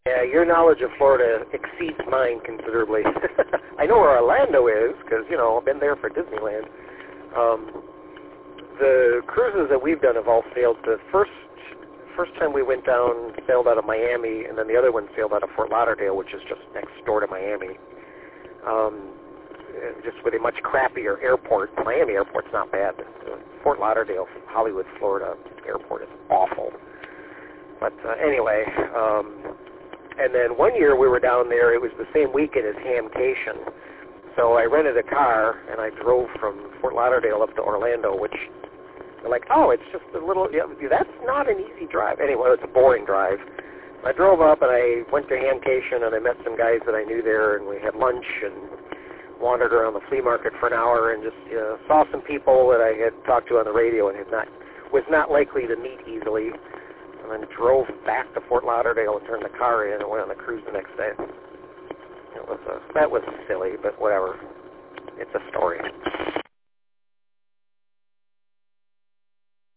Yeah, your knowledge of Florida exceeds mine considerably. I know where Orlando is because, you know, I've been there for Disneyland. The cruises that we've done have all sailed. The first time we went down sailed out of Miami, and then the other one sailed out of Fort Lauderdale, which is just next door to Miami. Just with a much crappier airport. Miami airport's not bad. Fort Lauderdale, Hollywood, Florida airport is awful. But anyway, and then one year we were down there. It was the same weekend as Hamcation. So I rented a car, and I drove from Fort Lauderdale up to Orlando, which they're like, oh, it's just a little, yeah, that's not an easy drive. Anyway, it's a boring drive. I drove up, and I went to Hamcation, and I met some guys that I knew there, and we had lunch and wandered around the flea market for an hour and just saw some people that I had talked to on the radio and was not likely to meet easily, and then drove back to Fort Lauderdale and turned the car in and went on the cruise the next day. That was silly, but whatever. It's a story.